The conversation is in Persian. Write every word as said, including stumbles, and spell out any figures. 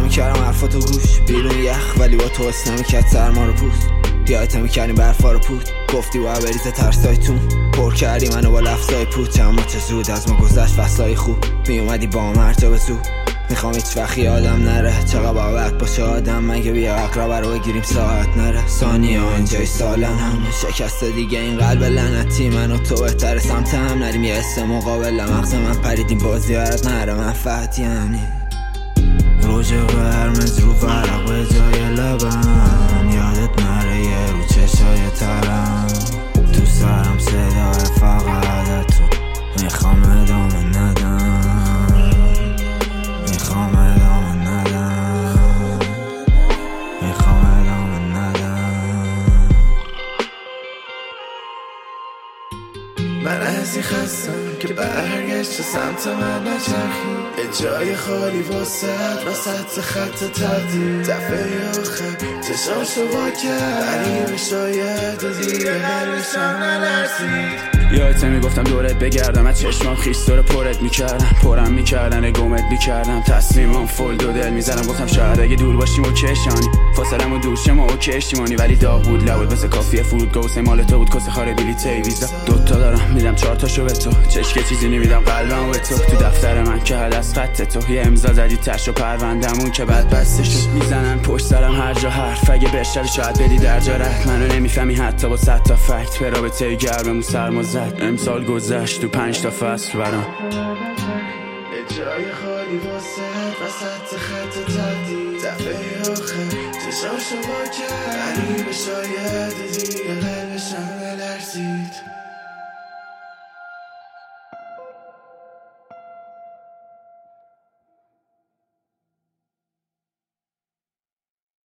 میکردم حرفاتو گوش بیرون یخ ولی با تو حس نمیکرد سرما رو پوست دیایتا میکردیم برفا رو پود گفتی باید بریزه ترسایتون پر کردی منو با لفظای پود چند چه زود از ما گذشت فصلای خوب میومدی با مرجا به زود میخوام هیچ وقت یادم نره چقدر باید باشه آدم مگه بیا اقربه رو بگیریم ساعت نره ثانیه اینجای سالن هم شکست دیگه این قلب لعنتی من و تو بهتر سمت هم نریم یه حس مقابل مغز من پریدیم بازی برات نره من فتیانی روژ قرمز رو ورق به جای لبم یادت نره یه رو چشای ترم تو سرم صدای فقط تو میخوام ادامه ندم میخوام ادامه ندم میخوام ادامه ندم من از این خستم که برگشت سمت من نچرخی به جای خالی واسد وسط خط تقدیر دفعه آخر چشاشو وا کرد غریبه شاید و دیگه قلبشم نلرزید یادت میگفتم دورت بگردم از چشمام خیستور پرت میکردم پرم میکردن گمت میکردم تصمیمم فول دو دل میزنم گفتم شاید اگه دور باشیم و کشانی فاصلم و دوشم و کشتیمانی ولی داغ بود لبود بس کافیه فرودگاه و مال تو بود کس خاره بیلیته ویزا دوتا دارم میدم چهار تاشو به تو چشکه چیزی نمیدم قلبم به تو تو دفتر من که حد از خط تو یه امضا زدی تش و پروندمون که بعد بسته شد میزنن پشت سرم هر جا حرف اگه بشوی شاید بدی در جا رد منو نمیفهمی حتی با صد تا فکت به رابطه گرممون سرما زد امسال گذشت تو پنج تا فصل برام به جای خالی واسد وسط خط تقدیر دفعه آخر چشاشو وا کرد غریبه شاید